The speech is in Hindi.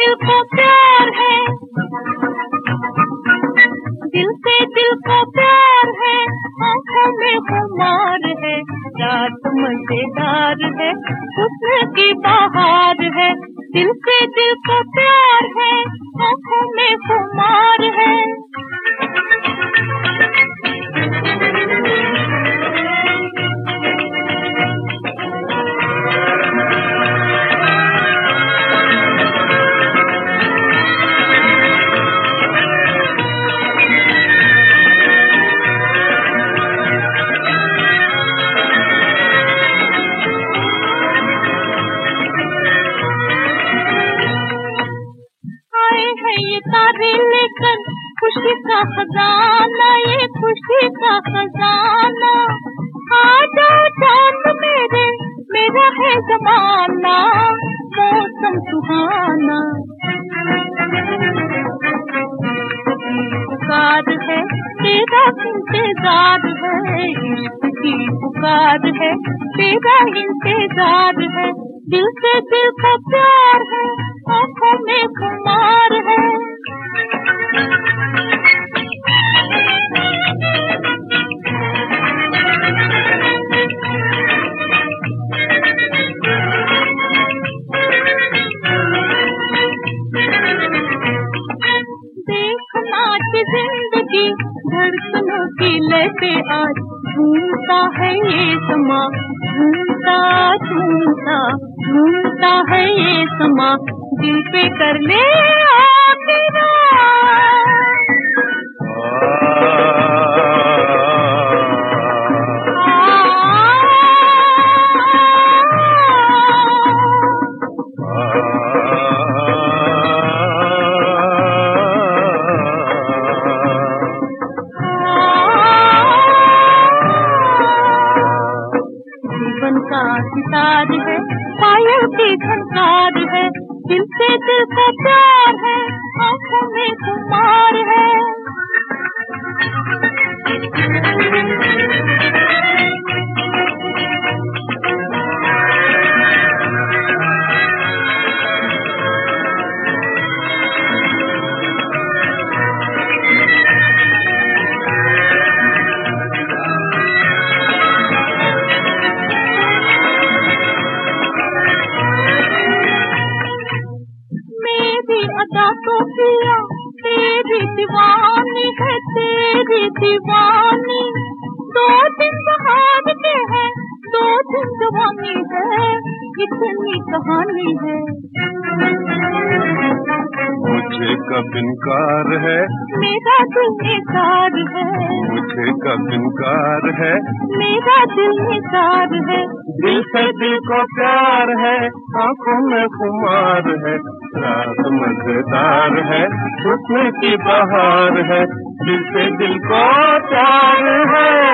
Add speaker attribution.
Speaker 1: दिल को प्यार है, दिल से दिल को प्यार है, आँखों में खुमार है, रात मजेदार है, हुस्न की बहार है। दिल से दिल को प्यार है, आँखों में खुमार है। ये तारे लेकर खुशी का खजाना, ये खुशी का खजाना। आ जाओ चांद मेरे, मेरा है जमाना, मौसम सुहाना। पुकार है तेरा इंतजार है, इश्क की पुकार है तेरा इंतजार है। दिल से दिल का प्यार है, आँखों में खुमार है। देखना कि जिंदगी धड़कनों की लय पे आज झूमता है ये समा, झूमता झूमता झूमता है ये समा। दिल पे कर ले आखिरा का सितार है, पायल की झनकार है। दिल से दिल का प्यार है, आँखों में खुमार है। अदा तो पिया तेरी दीवानी है, तेरी दीवानी। 2 दिन बहार के हैं, 2 दिन जवानी है, इतनी कहानी है।
Speaker 2: मुझे कब इनकार है,
Speaker 1: मेरा दिल निसार है।
Speaker 2: मुझे कब इनकार है,
Speaker 1: मेरा दिल निसार है।
Speaker 2: दिल से दिल को प्यार है, आँखों में खुमार है, रात मजेदार है, हुस्न की बहार है। दिल से दिल को प्यार है।